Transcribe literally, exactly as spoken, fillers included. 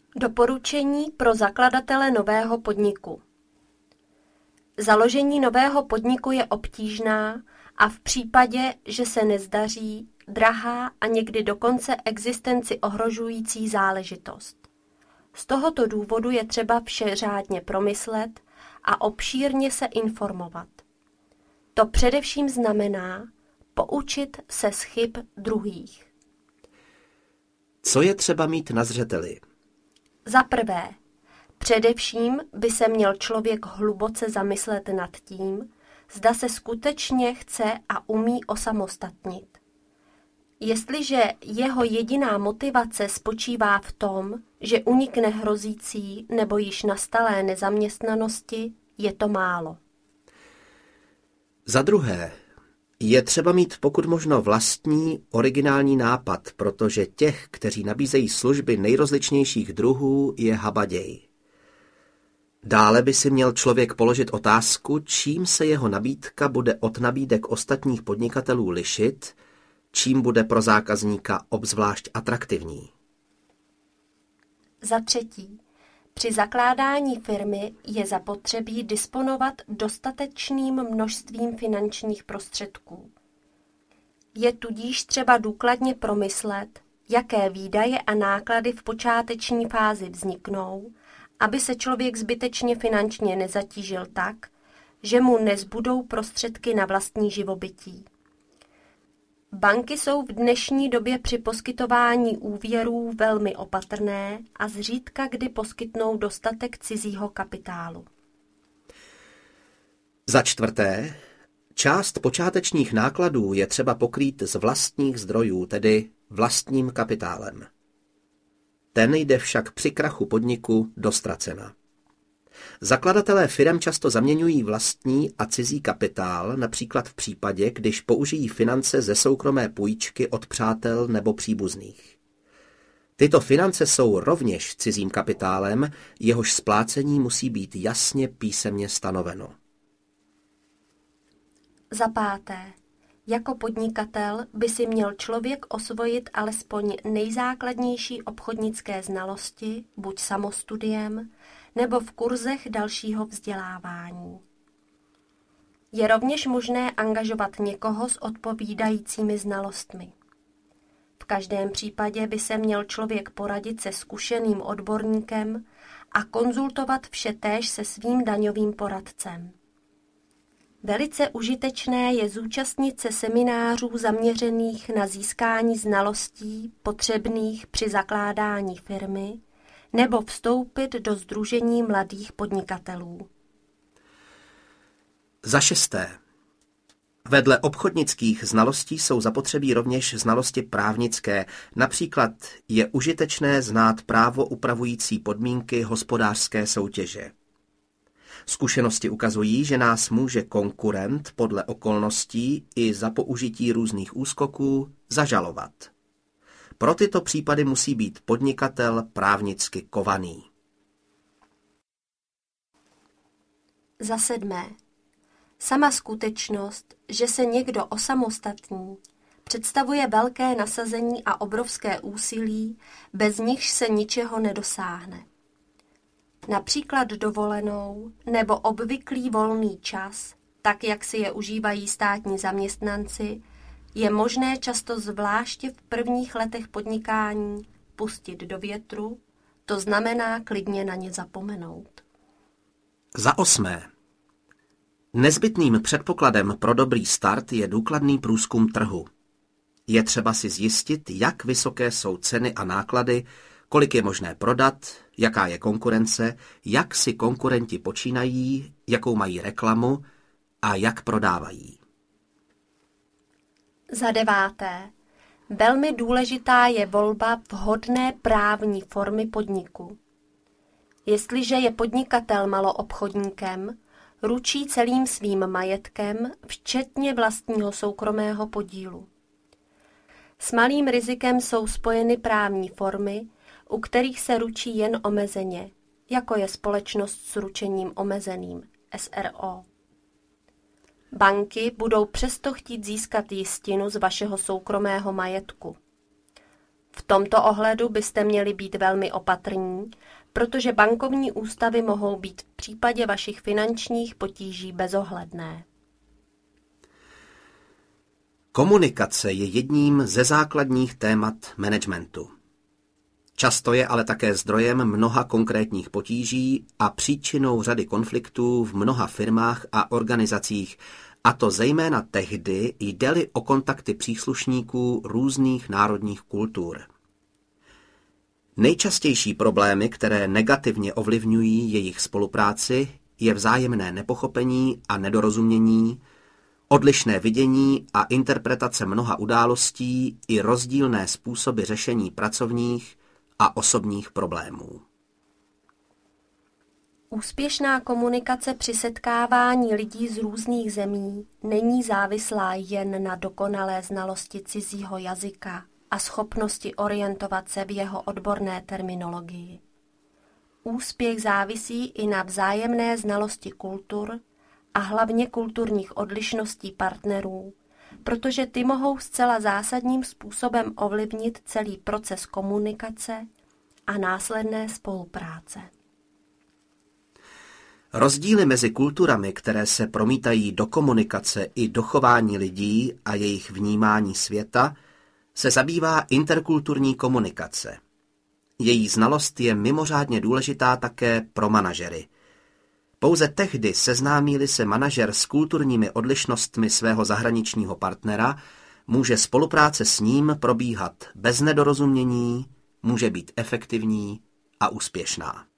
Doporučení pro zakladatele nového podniku. Založení nového podniku je obtížná a v případě, že se nezdaří, drahá a někdy dokonce existenci ohrožující záležitost. Z tohoto důvodu je třeba vše řádně promyslet a obšírně se informovat. To především znamená poučit se z chyb druhých. Co je třeba mít na zřeteli? Za prvé, především by se měl člověk hluboce zamyslet nad tím, zda se skutečně chce a umí osamostatnit. Jestliže jeho jediná motivace spočívá v tom, že unikne hrozící nebo již nastalé nezaměstnanosti, je to málo. Za druhé, je třeba mít pokud možno vlastní, originální nápad, protože těch, kteří nabízejí služby nejrozličnějších druhů, je habaděj. Dále by si měl člověk položit otázku, čím se jeho nabídka bude od nabídek ostatních podnikatelů lišit, čím bude pro zákazníka obzvlášť atraktivní. Za třetí, při zakládání firmy je zapotřebí disponovat dostatečným množstvím finančních prostředků. Je tudíž třeba důkladně promyslet, jaké výdaje a náklady v počáteční fázi vzniknou, aby se člověk zbytečně finančně nezatížil tak, že mu nezbudou prostředky na vlastní živobytí. Banky jsou v dnešní době při poskytování úvěrů velmi opatrné a zřídka kdy poskytnou dostatek cizího kapitálu. Za čtvrté, část počátečních nákladů je třeba pokrýt z vlastních zdrojů, tedy vlastním kapitálem. Ten jde však při krachu podniku do ztracena. Zakladatelé firem často zaměňují vlastní a cizí kapitál, například v případě, když použijí finance ze soukromé půjčky od přátel nebo příbuzných. Tyto finance jsou rovněž cizím kapitálem, jehož splácení musí být jasně písemně stanoveno. Za páté, jako podnikatel by si měl člověk osvojit alespoň nejzákladnější obchodnické znalosti, buď samostudiem, nebo v kurzech dalšího vzdělávání. Je rovněž možné angažovat někoho s odpovídajícími znalostmi. V každém případě by se měl člověk poradit se zkušeným odborníkem a konzultovat vše též se svým daňovým poradcem. Velice užitečné je zúčastnit se seminářů zaměřených na získání znalostí potřebných při zakládání firmy nebo vstoupit do sdružení mladých podnikatelů. Za šesté. Vedle obchodnických znalostí jsou zapotřebí rovněž znalosti právnické. Například je užitečné znát právo upravující podmínky hospodářské soutěže. Zkušenosti ukazují, že nás může konkurent podle okolností i za použití různých úskoků zažalovat. Pro tyto případy musí být podnikatel právnicky kovaný. Za sedmé. Sama skutečnost, že se někdo osamostatní, představuje velké nasazení a obrovské úsilí, bez nichž se ničeho nedosáhne. Například dovolenou nebo obvyklý volný čas, tak jak si je užívají státní zaměstnanci, je možné často zvláště v prvních letech podnikání pustit do větru, to znamená klidně na ně zapomenout. Za osmé. Nezbytným předpokladem pro dobrý start je důkladný průzkum trhu. Je třeba si zjistit, jak vysoké jsou ceny a náklady, kolik je možné prodat, jaká je konkurence, jak si konkurenti počínají, jakou mají reklamu a jak prodávají. Za deváté. Velmi důležitá je volba vhodné právní formy podniku. Jestliže je podnikatel maloobchodníkem, ručí celým svým majetkem, včetně vlastního soukromého podílu. S malým rizikem jsou spojeny právní formy, u kterých se ručí jen omezeně, jako je společnost s ručením omezeným, S R O. Banky budou přesto chtít získat jistinu z vašeho soukromého majetku. V tomto ohledu byste měli být velmi opatrní, protože bankovní ústavy mohou být v případě vašich finančních potíží bezohledné. Komunikace je jedním ze základních témat managementu. Často je ale také zdrojem mnoha konkrétních potíží a příčinou řady konfliktů v mnoha firmách a organizacích, a to zejména tehdy, jde-li o kontakty příslušníků různých národních kultur. Nejčastější problémy, které negativně ovlivňují jejich spolupráci, je vzájemné nepochopení a nedorozumění, odlišné vidění a interpretace mnoha událostí i rozdílné způsoby řešení pracovních a osobních problémů. Úspěšná komunikace při setkávání lidí z různých zemí není závislá jen na dokonalé znalosti cizího jazyka a schopnosti orientovat se v jeho odborné terminologii. Úspěch závisí i na vzájemné znalosti kultur a hlavně kulturních odlišností partnerů, protože ty mohou zcela zásadním způsobem ovlivnit celý proces komunikace a následné spolupráce. Rozdíly mezi kulturami, které se promítají do komunikace i do chování lidí a jejich vnímání světa, se zabývá interkulturní komunikace. Její znalost je mimořádně důležitá také pro manažery. Pouze tehdy seznámí-li se manažer s kulturními odlišnostmi svého zahraničního partnera, může spolupráce s ním probíhat bez nedorozumění, může být efektivní a úspěšná.